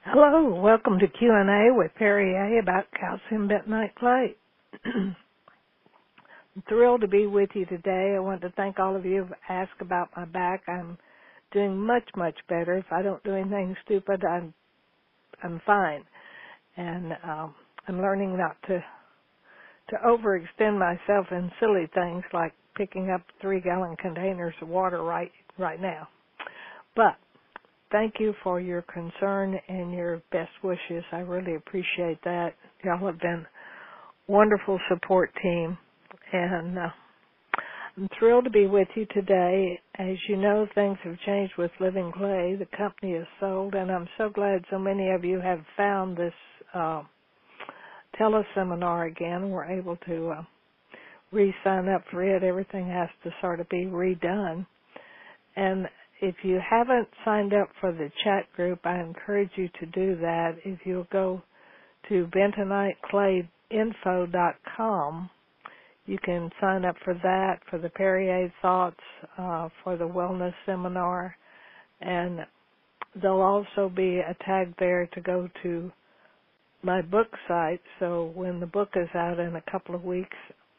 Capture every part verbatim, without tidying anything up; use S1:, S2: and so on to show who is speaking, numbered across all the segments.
S1: Hello, welcome to Q and A with Perry A. about calcium bentonite clay. I'm thrilled to be with you today. I want to thank all of you who've asked about my back. I'm doing much, much better. If I don't do anything stupid, I'm I'm fine. And um, I'm learning not to to overextend myself in silly things like picking up three-gallon containers of water right right now. But thank you for your concern and your best wishes. I really appreciate that. Y'all have been a wonderful support team, and uh, I'm thrilled to be with you today. As you know, things have changed with Living Clay. The company is sold, and I'm so glad so many of you have found this uh, teleseminar again. We're able to uh, re-sign up for it. Everything has to sort of be redone. And if you haven't signed up for the chat group, I encourage you to do that. If you'll go to bentonite clay info dot com, you can sign up for that, for the Perry A. Thoughts, uh, for the Wellness Seminar, and there'll also be a tag there to go to my book site, so when the book is out in a couple of weeks,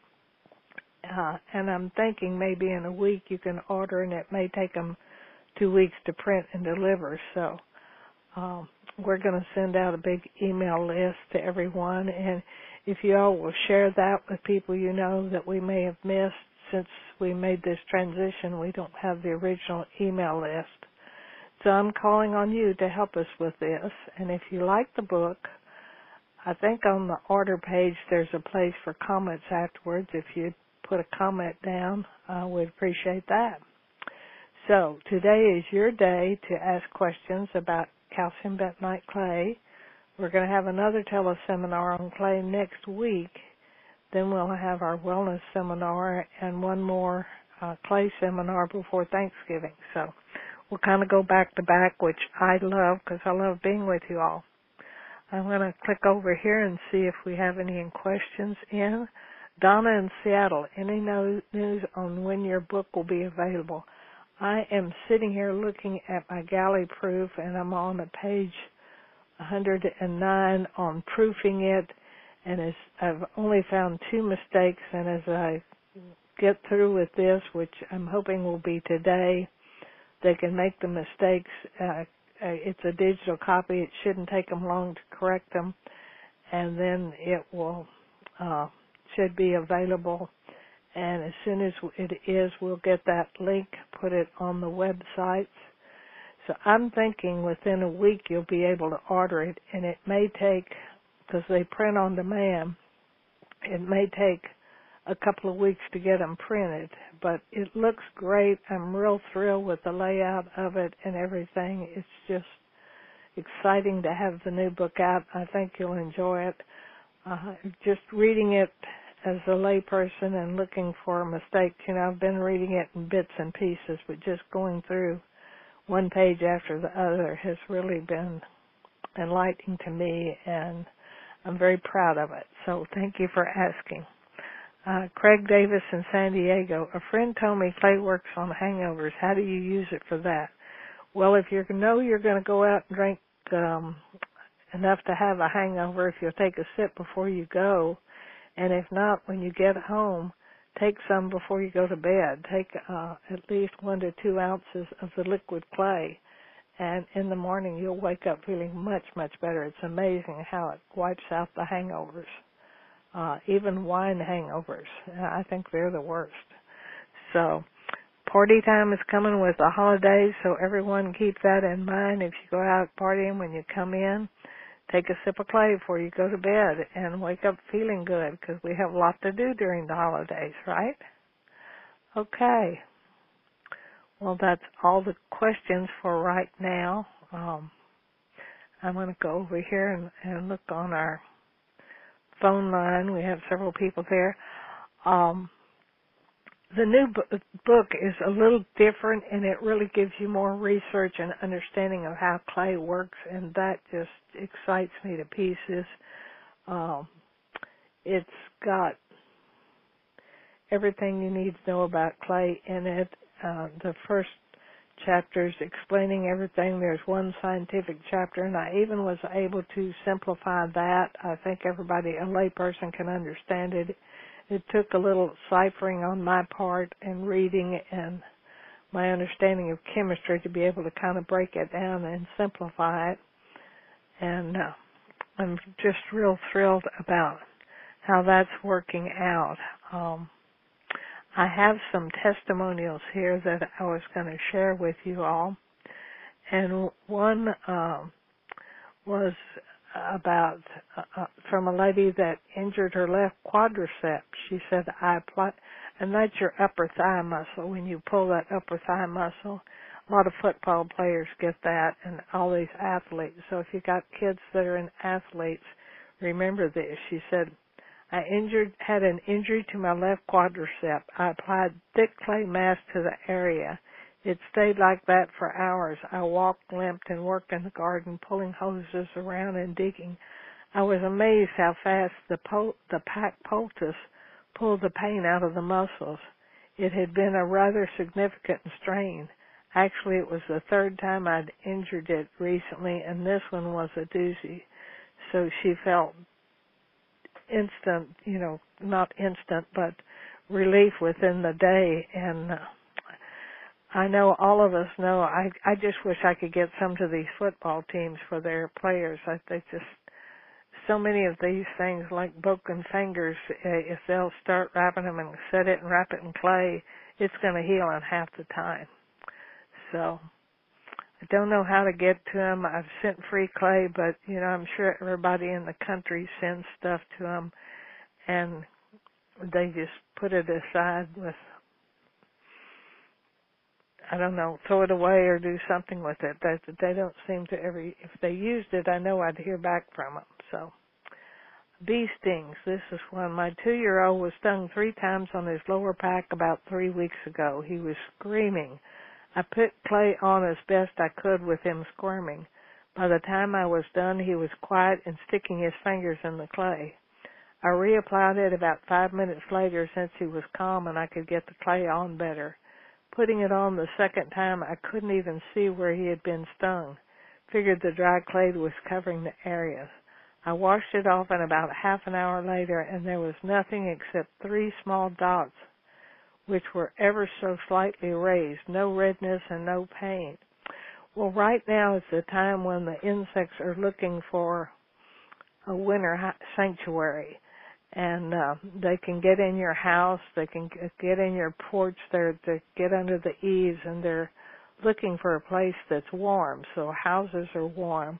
S1: uh, and I'm thinking maybe in a week you can order, and it may take them two weeks to print and deliver. So um, we're going to send out a big email list to everyone, and if you all will share that with people you know that we may have missed, since we made this transition, we don't have the original email list. So I'm calling on you to help us with this, and if you like the book, I think on the order page there's a place for comments afterwards. If you'd put a comment down, uh, we'd appreciate that. So today is your day to ask questions about calcium bentonite clay. We're going to have another teleseminar on clay next week. Then we'll have our wellness seminar and one more uh, clay seminar before Thanksgiving. So we'll kind of go back to back, which I love because I love being with you all. I'm going to click over here and see if we have any questions in. Donna in Seattle, any news on when your book will be available? I am sitting here looking at my galley proof, and I'm on a page one hundred nine on proofing it, and as I've only found two mistakes, and as I get through with this, which I'm hoping will be today, they can make the mistakes. Uh, it's a digital copy. It shouldn't take them long to correct them, and then it will uh, should be available. And as soon as it is, we'll get that link, put it on the websites. So I'm thinking within a week you'll be able to order it, and it may take, because they print on demand, it may take a couple of weeks to get them printed. But it looks great. I'm real thrilled with the layout of it and everything. It's just exciting to have the new book out. I think you'll enjoy it. Uh, just reading it as a layperson and looking for mistakes, you know, I've been reading it in bits and pieces, but just going through one page after the other has really been enlightening to me, and I'm very proud of it. So thank you for asking. Uh, Craig Davis in San Diego, a friend told me clay works on hangovers. How do you use it for that? Well, if you know you're going to go out and drink um, enough to have a hangover, if you'll take a sip before you go, and if not, when you get home, take some before you go to bed. Take uh, at least one to two ounces of the liquid clay, and in the morning you'll wake up feeling much, much better. It's amazing how it wipes out the hangovers, uh, even wine hangovers. I think they're the worst. So party time is coming with the holidays, so everyone keep that in mind. If you go out partying, when you come in, take a sip of clay before you go to bed and wake up feeling good, because we have a lot to do during the holidays, right? Okay. Well, that's all the questions for right now. Um, I'm going to go over here and, and look on our phone line. We have several people there. Um, the new b- book is a little different, and it really gives you more research and understanding of how clay works, and that just excites me to pieces. Um, it's got everything you need to know about clay in it. Uh, the first chapters explaining everything. There's one scientific chapter, and I even was able to simplify that. I think everybody, a layperson, can understand it. It took a little ciphering on my part and reading and my understanding of chemistry to be able to kind of break it down and simplify it. And uh, I'm just real thrilled about how that's working out. Um, I have some testimonials here that I was going to share with you all. And one um, was about uh, from a lady that injured her left quadricep. She said, I apply, and that's your upper thigh muscle. When you pull that upper thigh muscle, a lot of football players get that, and all these athletes. So if you got kids that are in athletes, remember this. She said, I injured, had an injury to my left quadricep. I applied thick clay mass to the area. It stayed like that for hours. I walked, limped, and worked in the garden, pulling hoses around and digging. I was amazed how fast the pol- the pack poultice pulled the pain out of the muscles. It had been a rather significant strain. Actually, it was the third time I'd injured it recently, and this one was a doozy. So she felt instant, you know, not instant, but relief within the day. And uh, I know all of us know, I I just wish I could get some to these football teams for their players. I think just so many of these things like broken fingers, uh, if they'll start wrapping them and set it and wrap it in clay, it's going to heal in half the time. So I don't know how to get to them. I've sent free clay, but, you know, I'm sure everybody in the country sends stuff to them, and they just put it aside with, I don't know, throw it away or do something with it. They, they don't seem to ever, if they used it, I know I'd hear back from them. So, bee stings. This is one. My two-year-old was stung three times on his lower back about three weeks ago. He was screaming. I put clay on as best I could with him squirming. By the time I was done, he was quiet and sticking his fingers in the clay. I reapplied it about five minutes later since he was calm and I could get the clay on better. Putting it on the second time, I couldn't even see where he had been stung. Figured the dry clay was covering the areas. I washed it off, and about half an hour later, and there was nothing except three small dots, which were ever so slightly raised, no redness and no pain. Well, right now is the time when the insects are looking for a winter sanctuary, and uh, they can get in your house, they can get in your porch, they're, they get under the eaves, and they're looking for a place that's warm, so houses are warm.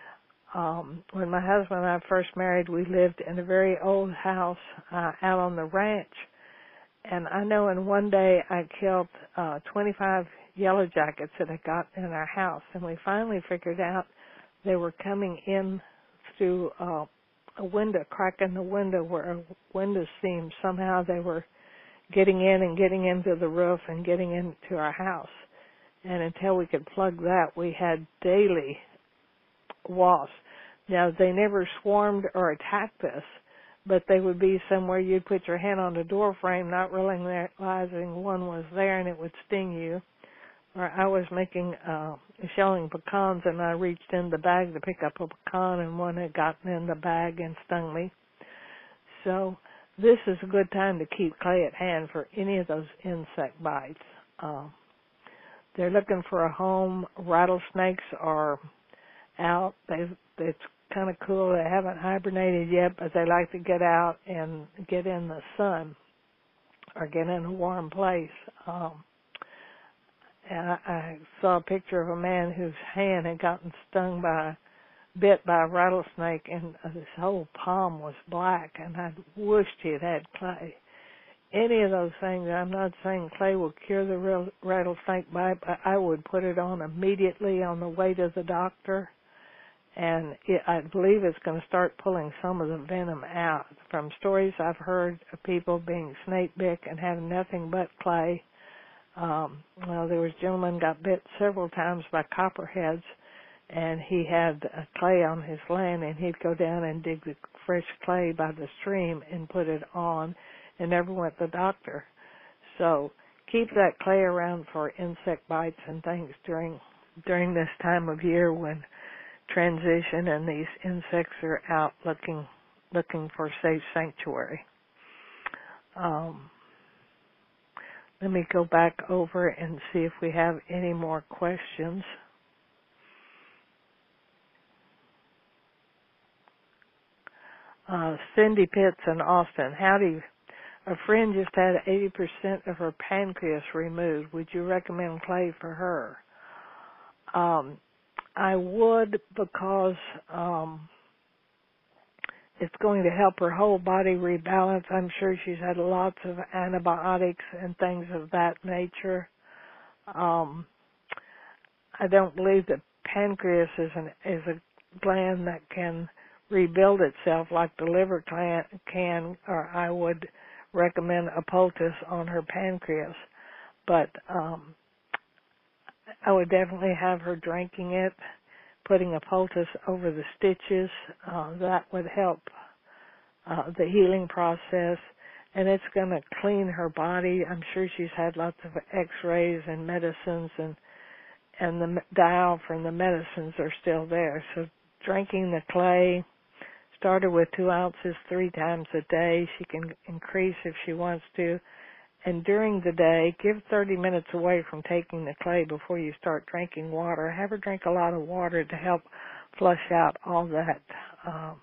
S1: Um, when my husband and I first married, we lived in a very old house uh, out on the ranch. And I know in one day I killed uh, twenty-five yellow jackets that had got in our house. And we finally figured out they were coming in through uh, a window, crack in the window where a window seam. Somehow they were getting in and getting into the roof and getting into our house. And until we could plug that, we had daily wasps. Now, they never swarmed or attacked us, but they would be somewhere you'd put your hand on the door frame, not realizing one was there, and it would sting you. Or I was making, uh, shelling pecans, and I reached in the bag to pick up a pecan, and one had gotten in the bag and stung me. So this is a good time to keep clay at hand for any of those insect bites. Uh, they're looking for a home. Rattlesnakes are out. They, it's kind of cool. They haven't hibernated yet, but they like to get out and get in the sun or get in a warm place. Um, and I, I saw a picture of a man whose hand had gotten stung by, bit by a rattlesnake, and his whole palm was black, and I wished he had had clay. Any of those things, I'm not saying clay will cure the real rattlesnake bite, but I would put it on immediately on the way to the doctor. And it, I believe it's going to start pulling some of the venom out. From stories I've heard of people being snake bit and having nothing but clay. Um, well, there was a gentleman got bit several times by copperheads, and he had uh, clay on his land, and he'd go down and dig the fresh clay by the stream and put it on, and never went to the doctor. So keep that clay around for insect bites and things during during this time of year when transition and these insects are out looking looking for safe sanctuary. Um, let me go back over and see if we have any more questions. Uh, Cindy Pitts in Austin. Howdy. A friend just had eighty percent of her pancreas removed. Would you recommend clay for her? Um, I would, because um, it's going to help her whole body rebalance. I'm sure she's had lots of antibiotics and things of that nature. Um, I don't believe that pancreas is, an, is a gland that can rebuild itself like the liver can, or I would recommend a poultice on her pancreas. But um, I would definitely have her drinking it, putting a poultice over the stitches. Uh, that would help uh, the healing process, and it's going to clean her body. I'm sure she's had lots of x-rays and medicines, and and the dial from the medicines are still there. So drinking the clay, start her with two ounces three times a day. She can increase if she wants to. And during the day, give thirty minutes away from taking the clay before you start drinking water. Have her drink a lot of water to help flush out all that um,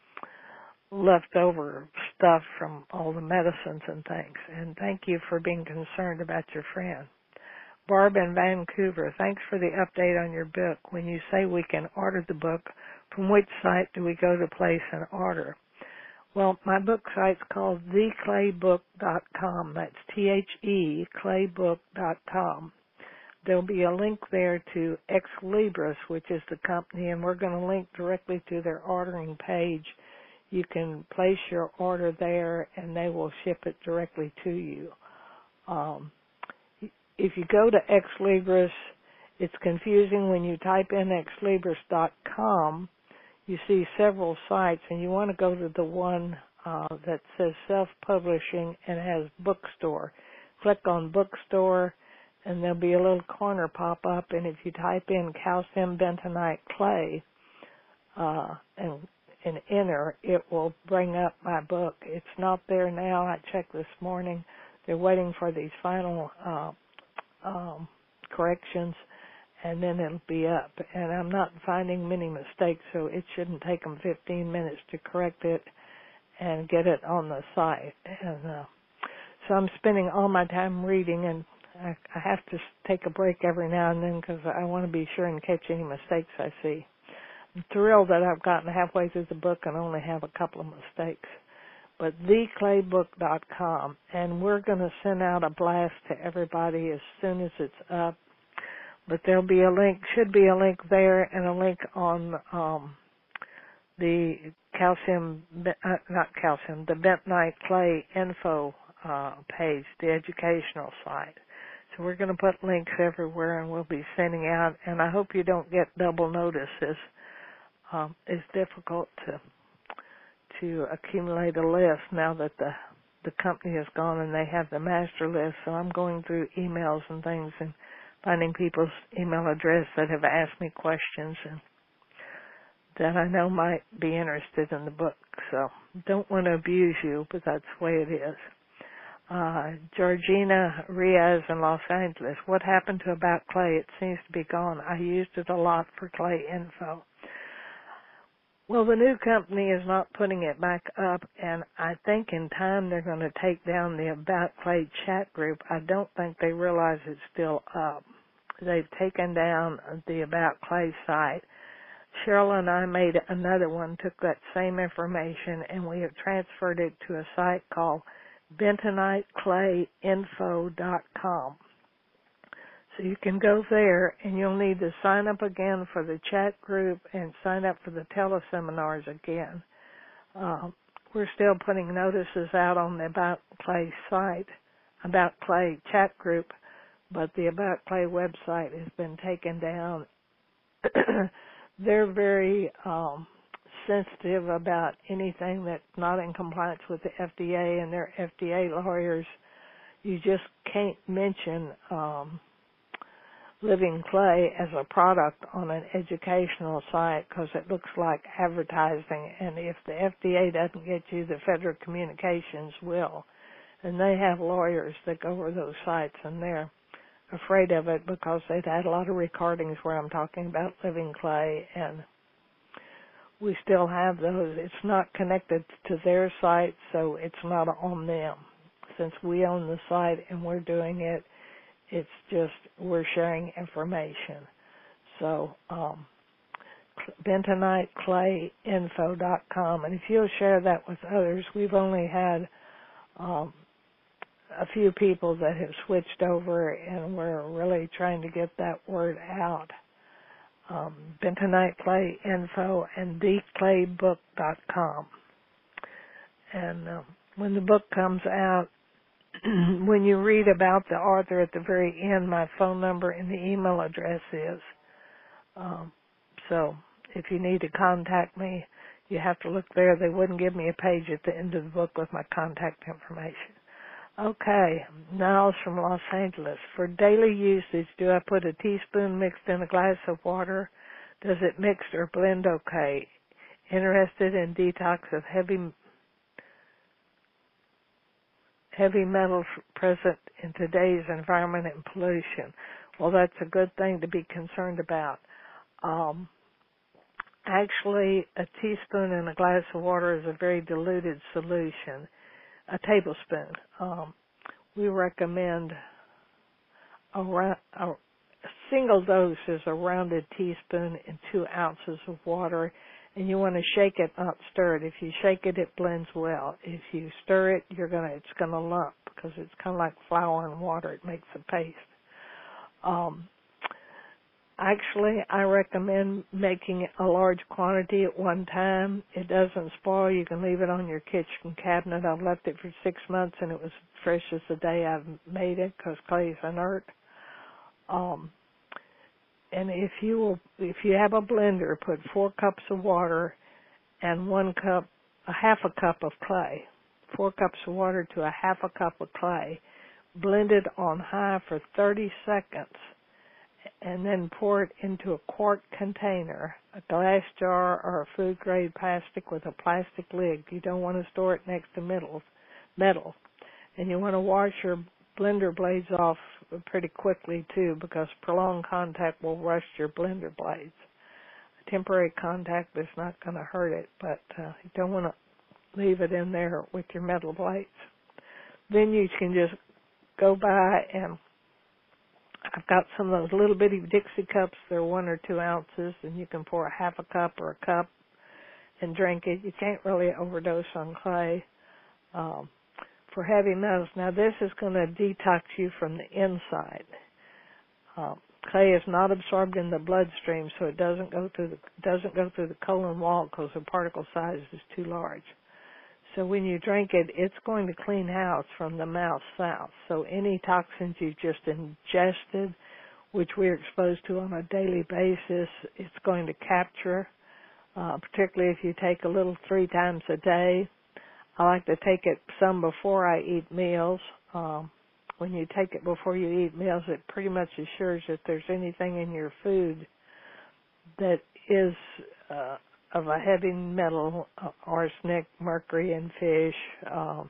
S1: leftover stuff from all the medicines and things. And thank you for being concerned about your friend. Barb in Vancouver, thanks for the update on your book. When you say we can order the book, from which site do we go to place an order? Well, my book site's called the clay book dot com. That's T H E, claybook dot com. There'll be a link there to Ex Libris, which is the company, and we're going to link directly to their ordering page. You can place your order there, and they will ship it directly to you. Um, if you go to Ex Libris, it's confusing when you type in ex libris dot com. You see several sites, and you want to go to the one uh, that says self-publishing and has bookstore. Click on bookstore, and there'll be a little corner pop up, and if you type in calcium bentonite clay uh, and, and enter, it will bring up my book. It's not there now. I checked this morning. They're waiting for these final uh, um, corrections, and then it'll be up. And I'm not finding many mistakes, so it shouldn't take them fifteen minutes to correct it and get it on the site. And uh, so I'm spending all my time reading, and I, I have to take a break every now and then because I want to be sure and catch any mistakes I see. I'm thrilled that I've gotten halfway through the book and only have a couple of mistakes. But the clay book dot com, and we're going to send out a blast to everybody as soon as it's up. But there'll be a link, should be a link there, and a link on um, the calcium, uh, not calcium, the bentonite clay info uh, page, the educational site. So we're going to put links everywhere, and we'll be sending out. And I hope you don't get double notices. Um, it's difficult to to accumulate a list now that the the company is gone and they have the master list. So I'm going through emails and things and finding people's email address that have asked me questions and that I know might be interested in the book. So don't want to abuse you, but that's the way it is. Uh, Georgina Riaz in Los Angeles. What happened to About Clay? It seems to be gone. I used it a lot for clay info. Well, the new company is not putting it back up, and I think in time they're going to take down the About Clay chat group. I don't think they realize it's still up. They've taken down the About Clay site. Cheryl and I made another one, took that same information, and we have transferred it to a site called bentonite clay info dot com. So you can go there, and you'll need to sign up again for the chat group and sign up for the teleseminars again. Uh, we're still putting notices out on the About Clay site, About Clay chat group, but the About Clay website has been taken down. They're very um, sensitive about anything that's not in compliance with the F D A, and their F D A lawyers you just can't mention um, living clay as a product on an educational site because it looks like advertising, and if the F D A doesn't get you, the Federal Communications will. And they have lawyers that go over those sites, and they're afraid of it because they've had a lot of recordings where I'm talking about living clay, and we still have those. It's not connected to their site, so it's not on them. Since we own the site and we're doing it, it's just we're sharing information. So, um, bentonite clay info dot com, and if you'll share that with others, we've only had um, a few people that have switched over, and we're really trying to get that word out. Um, bentonite clay info and the clay book dot com. And uh, when the book comes out, when you read about the author at the very end, my phone number and the email address is. Um, so if you need to contact me, you have to look there. They wouldn't give me a page at the end of the book with my contact information. Okay, Niles from Los Angeles. For daily usage, do I put a teaspoon mixed in a glass of water? Does it mix or blend okay? Interested in detox of heavy heavy metals present in today's environment and pollution. Well, that's a good thing to be concerned about. Um, actually, a teaspoon in a glass of water is a very diluted solution. A tablespoon. Um, we recommend a, ra- a single dose is a rounded teaspoon in two ounces of water, and you want to shake it, not stir it. If you shake it, it blends well. If you stir it, you're gonna it's gonna lump because it's kind of like flour and water. It makes a paste. Um, Actually, I recommend making a large quantity at one time. It doesn't spoil. You can leave it on your kitchen cabinet. I've left it for six months, and it was fresh as the day I've made it because clay is inert. Um, and if you will, if you have a blender, put four cups of water and one cup, a half a cup of clay. Four cups of water to a half a cup of clay. Blend it on high for thirty seconds. And then pour it into a quart container, a glass jar or a food-grade plastic with a plastic lid. You don't want to store it next to metal. metal. And you want to wash your blender blades off pretty quickly, too, because prolonged contact will rust your blender blades. A temporary contact is not going to hurt it, but uh, you don't want to leave it in there with your metal blades. Then you can just go by and I've got some of those little bitty Dixie cups. They're one or two ounces, and you can pour a half a cup or a cup and drink it. You can't really overdose on clay. Um, for heavy metals, now this is going to detox you from the inside. Um, clay is not absorbed in the bloodstream, so it doesn't go through the doesn't go through the colon wall because the particle size is too large. So when you drink it, it's going to clean house from the mouth south. So any toxins you've just ingested, which we're exposed to on a daily basis, it's going to capture, uh, particularly if you take a little three times a day. I like to take it some before I eat meals. Um, when you take it before you eat meals, it pretty much assures that there's anything in your food that is uh, of a heavy metal, uh, arsenic, mercury in fish, uh,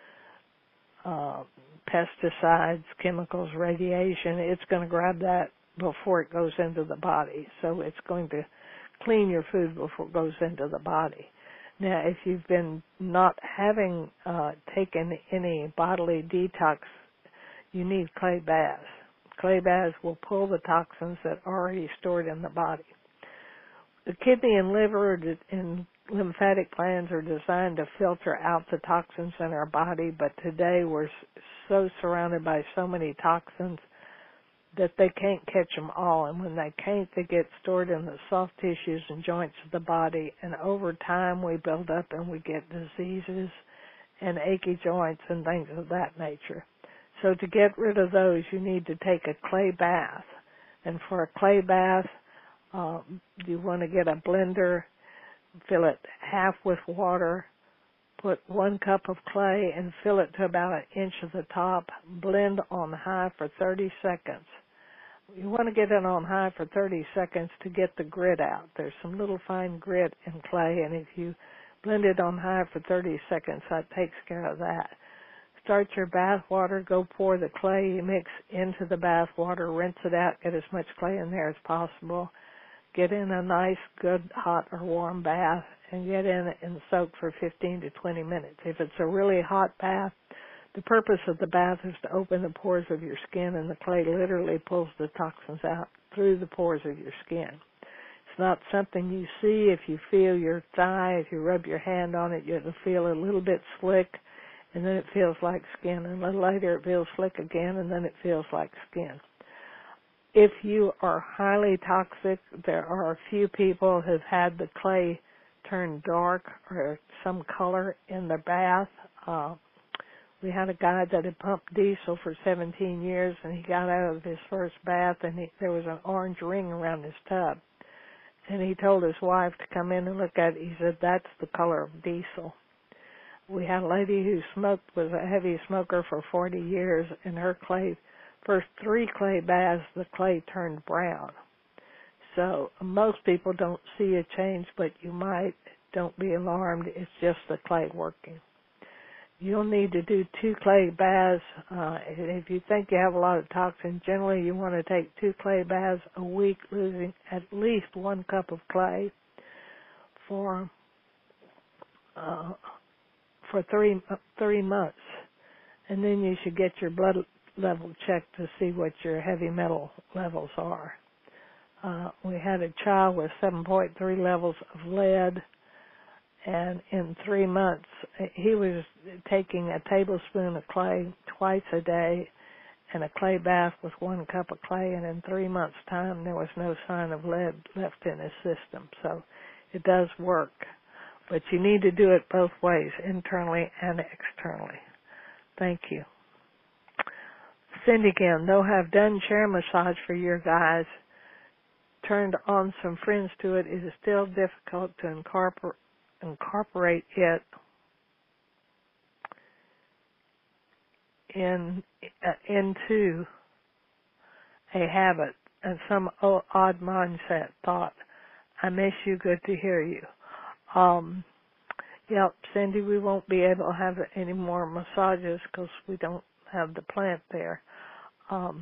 S1: uh, pesticides, chemicals, radiation. It's going to grab that before it goes into the body. So it's going to clean your food before it goes into the body. Now, if you've been not having uh, taken any bodily detox, you need clay baths. Clay baths will pull the toxins that are already stored in the body. The kidney and liver and lymphatic glands are designed to filter out the toxins in our body, but today we're so surrounded by so many toxins that they can't catch them all. And when they can't, they get stored in the soft tissues and joints of the body, and over time we build up and we get diseases and achy joints and things of that nature. So to get rid of those, you need to take a clay bath. And for a clay bath, Um, you want to get a blender, fill it half with water, Put one cup of clay and fill it to about an inch of the top. Blend on high for thirty seconds. You want to get it on high for thirty seconds to get the grit out. There's some little fine grit in clay, and if you blend it on high for thirty seconds, that takes care of that. Start your bath water. Go pour the clay mix into the bath water. Rinse it out. Get as much clay in there as possible. Get in a nice, good, hot or warm bath and get in it and soak for fifteen to twenty minutes. If it's a really hot bath, the purpose of the bath is to open the pores of your skin, and the clay literally pulls the toxins out through the pores of your skin. It's not something you see. If you feel your thigh, if you rub your hand on it, you'll feel a little bit slick, and then it feels like skin. And a little later it feels slick again, and then it feels like skin. If you are highly toxic, there are a few people who've had the clay turn dark or some color in their bath. Uh, we had a guy that had pumped diesel for seventeen years, and he got out of his first bath, and he, there was an orange ring around his tub. And he told his wife to come in and look at it. He said, that's the color of diesel. We had a lady who smoked, was a heavy smoker for forty years, and her clay, first three clay baths, the clay turned brown. So most people don't see a change, but you might. Don't be alarmed. It's just the clay working. You'll need to do two clay baths. Uh, if you think you have a lot of toxin, generally you want to take two clay baths a week, losing at least one cup of clay for uh, for three three months, and then you should get your blood level checked to see what your heavy metal levels are. Uh, we had a child with seven point three levels of lead, and in three months he was taking a tablespoon of clay twice a day and a clay bath with one cup of clay, and in three months' time there was no sign of lead left in his system. So it does work, but you need to do it both ways, internally and externally. Thank you. Cindy again, though I've done chair massage for your guys, turned on some friends to it, it is still difficult to incorporate incorporate it in uh, into a habit and some odd mindset thought. I miss you. Good to hear you. Um, yep, Cindy, we won't be able to have any more massages because we don't have the plant there. Um,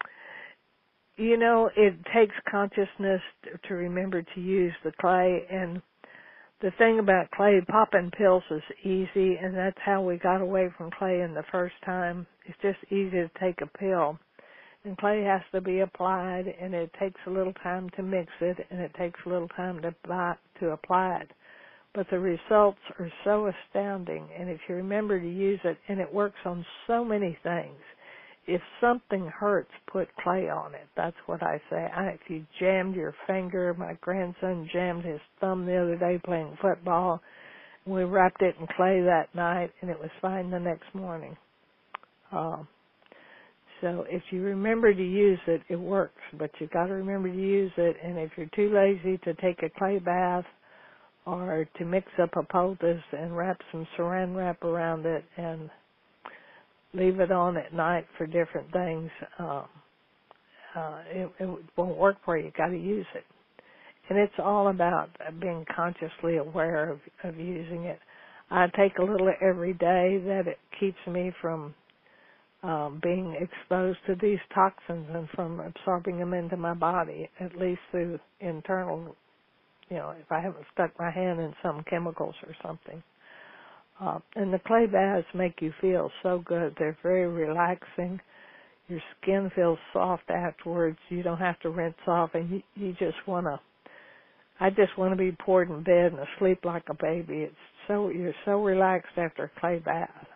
S1: you know, it takes consciousness to remember to use the clay, and the thing about clay, popping pills is easy, and that's how we got away from clay in the first time. It's just easy to take a pill. And clay has to be applied, and it takes a little time to mix it, and it takes a little time to buy, to apply it. But the results are so astounding, and if you remember to use it, and it works on so many things. If something hurts, put clay on it. That's what I say. I, if you jammed your finger, my grandson jammed his thumb the other day playing football. We wrapped it in clay that night, and it was fine the next morning. Um, so if you remember to use it, it works. But you've got to remember to use it. And if you're too lazy to take a clay bath or to mix up a poultice and wrap some saran wrap around it and leave it on at night for different things, um, uh, it, it won't work for you. You've got to use it. And it's all about being consciously aware of, of using it. I take a little every day that it keeps me from um, being exposed to these toxins and from absorbing them into my body, at least through internal, you know, if I haven't stuck my hand in some chemicals or something. Uh, and the clay baths make you feel so good. They're very relaxing. Your skin feels soft afterwards. You don't have to rinse off, and you, you just want to, I just want to be poured in bed and asleep like a baby. It's so, you're so relaxed after a clay bath.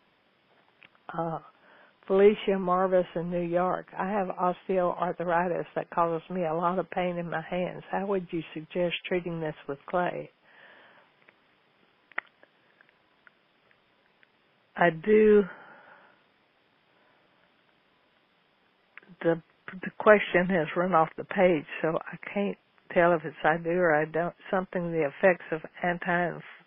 S1: Uh, Felicia Marvis in New York. I have osteoarthritis that causes me a lot of pain in my hands. How would you suggest treating this with clay? I do, the the question has run off the page, so I can't tell if it's I do or I don't. Something the effects of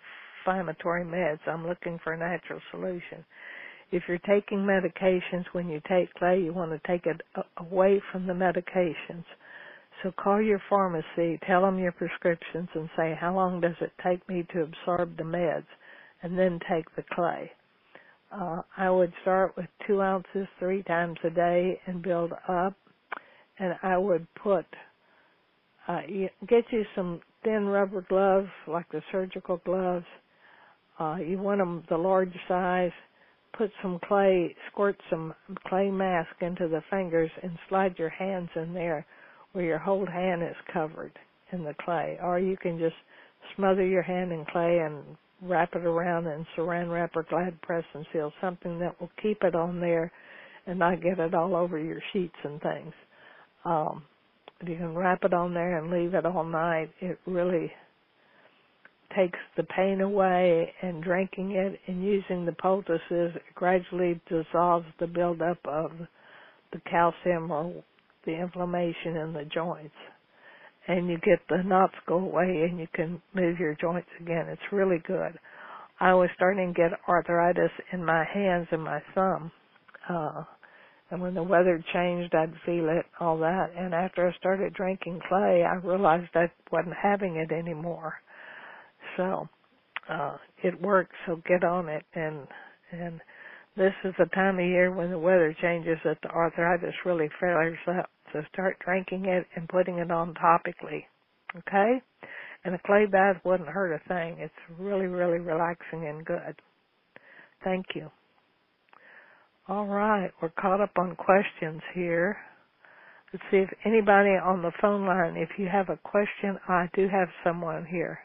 S1: anti-inflammatory meds. I'm looking for a natural solution. If you're taking medications, when you take clay, you want to take it away from the medications. So call your pharmacy, tell them your prescriptions, and say, how long does it take me to absorb the meds, and then take the clay. Uh, I would start with two ounces three times a day and build up, and I would put, uh, you, get you some thin rubber gloves, like the surgical gloves. Uh, you want them the large size. Put some clay, squirt some clay mask into the fingers and slide your hands in there where your whole hand is covered in the clay. Or you can just smother your hand in clay and wrap it around in saran wrap or Glad press and seal, something that will keep it on there and not get it all over your sheets and things. Um, if you can wrap it on there and leave it all night, it really takes the pain away, and drinking it and using the poultices gradually dissolves the buildup of the calcium or the inflammation in the joints. And you get the knots go away and you can move your joints again. It's really good. I was starting to get arthritis in my hands and my thumb. Uh, and when the weather changed, I'd feel it, all that. And after I started drinking clay, I realized I wasn't having it anymore. So uh, it works, so get on it. And and this is the time of year when the weather changes that the arthritis really flares up. So start drinking it and putting it on topically, okay? And a clay bath wouldn't hurt a thing. It's really, really relaxing and good. Thank you. All right, we're caught up on questions here. Let's see if anybody on the phone line, if you have a question, I do have someone here.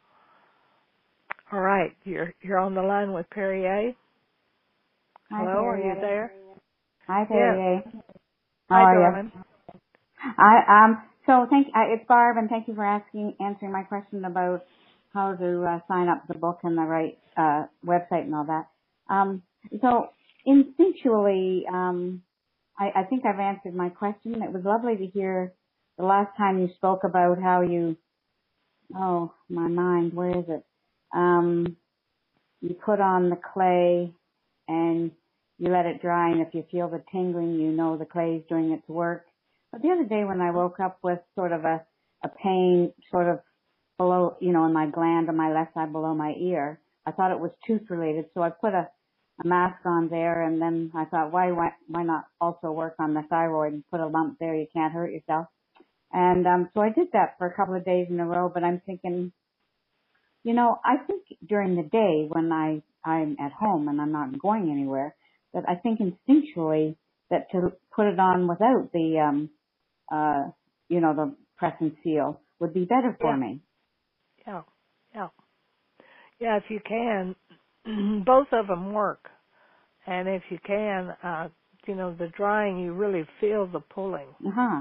S1: All right, you're you're on the line with Perry A.
S2: Hi,
S1: Hello,
S2: Perry.
S1: are you there?
S2: Hi, Perry.
S1: Yes.
S2: How
S1: Hi,
S2: are
S1: darling.
S2: you? I um. So thank uh, it's Barb, and thank you for asking answering my question about how to uh, sign up the book and the right uh, website and all that. Um. So instinctually, um, I, I think I've answered my question. It was lovely to hear the last time you spoke about how you. Oh, my mind. Where is it? Um. You put on the clay and you let it dry, and if you feel the tingling, you know the clay's doing its work. But the other day when I woke up with sort of a, a pain sort of below, you know, in my gland on my left side below my ear, I thought it was tooth related, so I put a, a mask on there, and then I thought, why, why, why not also work on the thyroid and put a lump there? You can't hurt yourself. And um, so I did that for a couple of days in a row, but I'm thinking, you know, I think during the day when I, I'm at home and I'm not going anywhere, that I think instinctually that to put it on without the, um, uh, you know, the press and seal would be better for
S1: Yeah.
S2: me.
S1: Yeah, yeah. Yeah, if you can, both of them work. And if you can, uh, you know, the drying, you really feel the pulling.
S2: Uh-huh.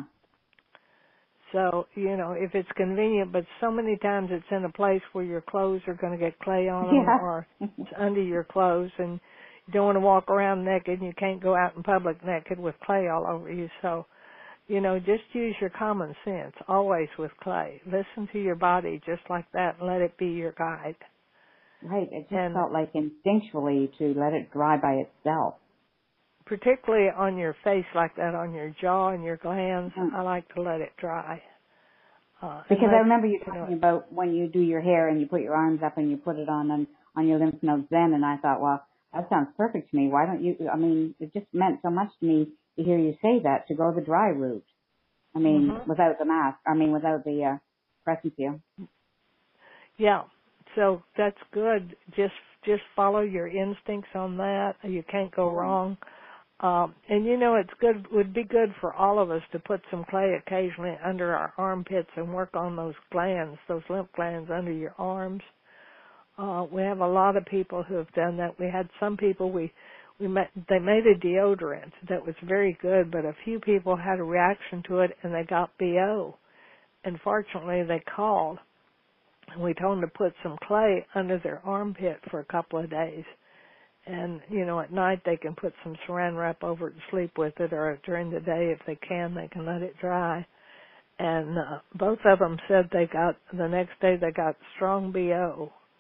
S1: So, you know, if it's convenient, but so many times it's in a place where your clothes are going to get clay on them, or
S2: Yeah.
S1: it's under your clothes, and you don't want to walk around naked, and you can't go out in public naked with clay all over you. So, you know, just use your common sense, always with clay. Listen to your body just like that and let it be your guide.
S2: Right. It just
S1: And
S2: felt like instinctually to let it dry by itself.
S1: particularly on your face like that, on your jaw and your glands,
S2: Mm.
S1: I like to let it dry. Uh, and
S2: Because
S1: let,
S2: I remember you
S1: you know,
S2: talking about when you do your hair and you put your arms up and you put it on on, on your lymph nodes then, and I thought, well, that sounds perfect to me. Why don't you, I mean, it just meant so much to me to hear you say that, to go the dry route. I mean,
S1: hmm
S2: without the mask, I mean, without the uh, press and seal.
S1: yeah. So that's good. Just just follow your instincts on that. You can't go wrong. Um, and you know, it's good. Would be good for all of us to put some clay occasionally under our armpits and work on those glands, those lymph glands under your arms. Uh, we have a lot of people who have done that. We had some people we we met. They made a deodorant that was very good, but a few people had a reaction to it and they got B O. And fortunately, they called. And we told them to put some clay under their armpit for a couple of days. And, you know, at night they can put some saran wrap over it and sleep with it, or during the day, if they can, they can let it dry. And uh, both of them said they got, the next day they got strong B O,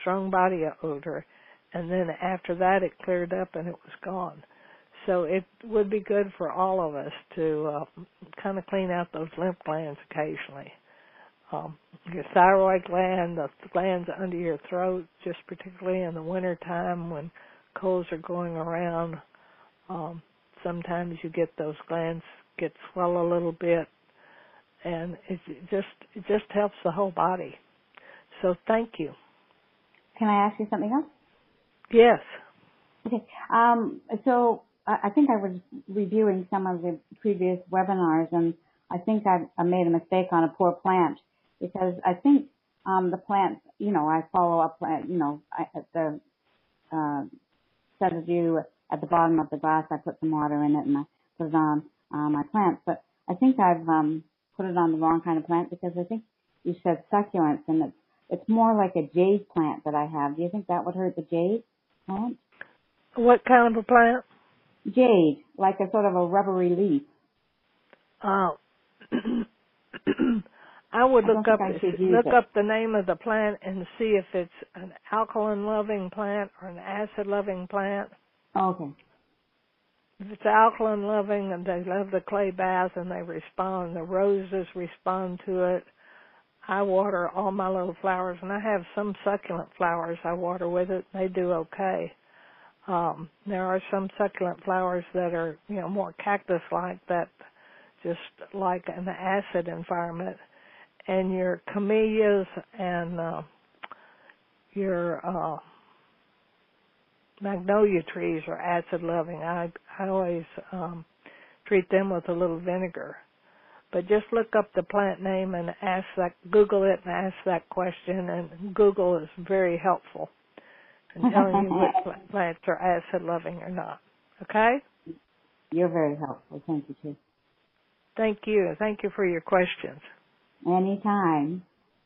S1: strong body odor, and then after that it cleared up and it was gone. So it would be good for all of us to uh, kind of clean out those lymph glands occasionally. Um, your thyroid gland, the glands under your throat, just particularly in the winter time when colds are going around, um, sometimes you get those glands get swell a little bit, and it just it just helps the whole body. So thank you.
S2: Can I ask you something else?
S1: Yes.
S2: Okay. Um, so I, I think I was reviewing some of the previous webinars, and I think I, I made a mistake on a poor plant, because I think um, the plants, you know, I follow up, you know, I, at the uh, set of dew at the bottom of the glass, I put some water in it and I put it on uh, my plants. But I think I've um, put it on the wrong kind of plant, because I think you said succulents, and it's it's more like a jade plant that I have. Do you think that would hurt the jade plant?
S1: What kind of a plant?
S2: Jade, like a sort of a rubbery leaf.
S1: Uh, I would
S2: I
S1: look
S2: don't think
S1: up
S2: I should use
S1: look
S2: it.
S1: up the name of the plant and see if it's an alkaline-loving plant or an acid-loving plant.
S2: Okay.
S1: If it's alkaline-loving and they love the clay bath and they respond, the roses respond to it. I water all my little flowers, and I have some succulent flowers I water with it. They do okay. Um, there are some succulent flowers that are, you know, more cactus-like, that just like an acid environment. And your camellias and uh, your uh, magnolia trees are acid-loving. I I always um, treat them with a little vinegar. But just look up the plant name and ask that, Google it and ask that question, and Google is very helpful in telling you what plants are acid-loving or not. Okay?
S2: You're very helpful. Thank you, too.
S1: Thank you. Thank you for your questions.
S2: Anytime.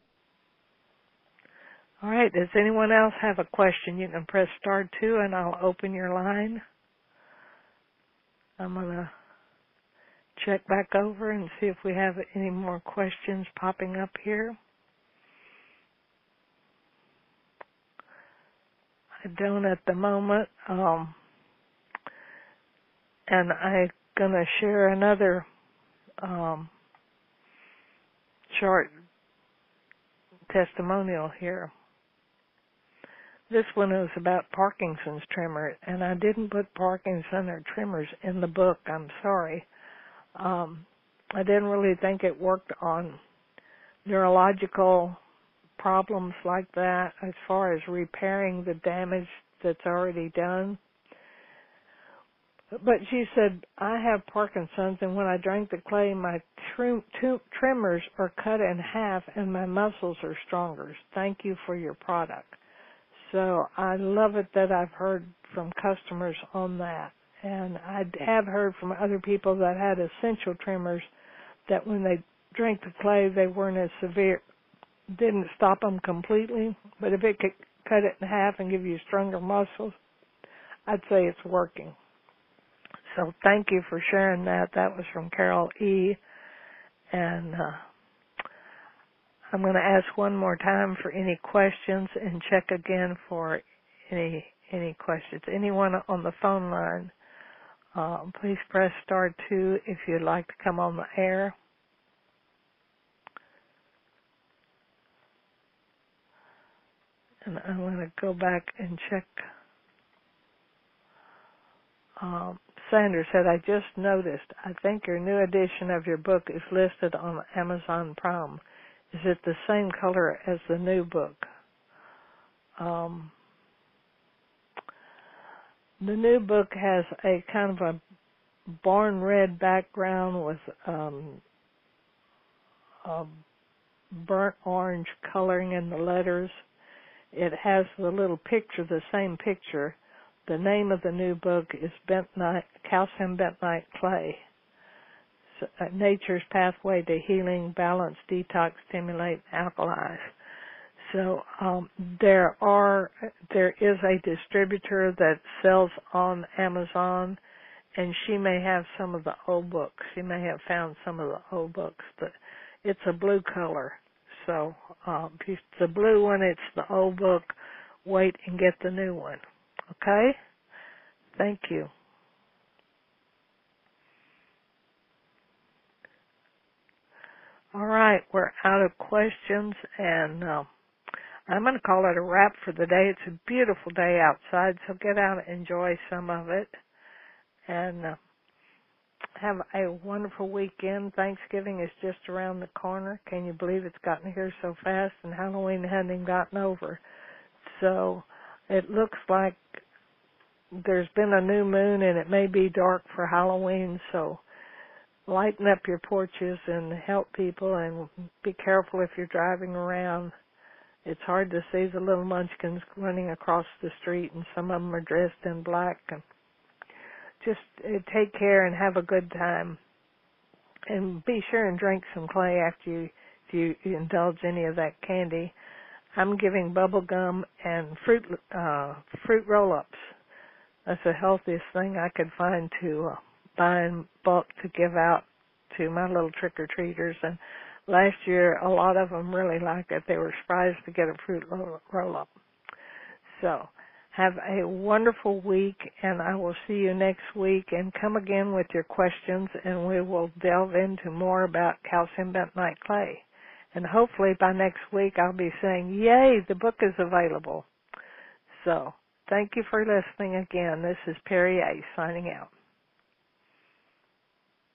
S1: All right. Does anyone else have a question? You can press star two, and I'll open your line. I'm going to check back over and see if we have any more questions popping up here. I don't at the moment. Um, and I'm going to share another um, short testimonial here. This one is about Parkinson's tremor, and I didn't put Parkinson or tremors in the book. I'm sorry. Um, I didn't really think it worked on neurological problems like that as far as repairing the damage that's already done. But she said, I have Parkinson's, and when I drank the clay, my tr- t- tremors are cut in half and my muscles are stronger. Thank you for your product. So I love it that I've heard from customers on that. And I have heard from other people that had essential tremors that when they drank the clay, they weren't as severe, didn't stop them completely. But if it could cut it in half and give you stronger muscles, I'd say it's working. So thank you for sharing that. That was from Carol E. And uh, I'm going to ask one more time for any questions and check again for any any questions. Anyone on the phone line, uh, please press star two if you'd like to come on the air. And I'm going to go back and check. Um, Sanders said, I just noticed, I think your new edition of your book is listed on Amazon Prime. Is it the same color as the new book? Um, the new book has a kind of a barn red background with um, a burnt orange coloring in the letters. It has the little picture, the same picture. The name of the new book is bentonite, Calcium Bentonite Clay, so, uh, Nature's Pathway to Healing, Balance, Detox, Stimulate, Alkalize. So um, there are there is a distributor that sells on Amazon, and she may have some of the old books. She may have found some of the old books, but it's a blue color. So um, if it's the blue one, it's the old book. wait and get the new one. Okay? Thank you. All right, we're out of questions, and uh, I'm going to call it a wrap for the day. It's a beautiful day outside, so get out and enjoy some of it. And uh, have a wonderful weekend. Thanksgiving is just around the corner. Can you believe it's gotten here so fast? And Halloween hadn't even gotten over. So it looks like there's been a new moon, and it may be dark for Halloween. So lighten up your porches and help people, and be careful if you're driving around. It's hard to see the little munchkins running across the street, and some of them are dressed in black. And just uh, take care and have a good time. And be sure and drink some clay after you, if you, you indulge any of that candy. I'm giving bubble gum and fruit uh, fruit roll-ups. That's the healthiest thing I could find to uh, buy in bulk to give out to my little trick-or-treaters. And last year, a lot of them really liked it. They were surprised to get a fruit roll-up. So have a wonderful week, and I will see you next week. And come again with your questions, and we will delve into more about calcium bentonite clay. And hopefully by next week I'll be saying, yay, the book is available. So thank you for listening again. This is Perry A. signing out.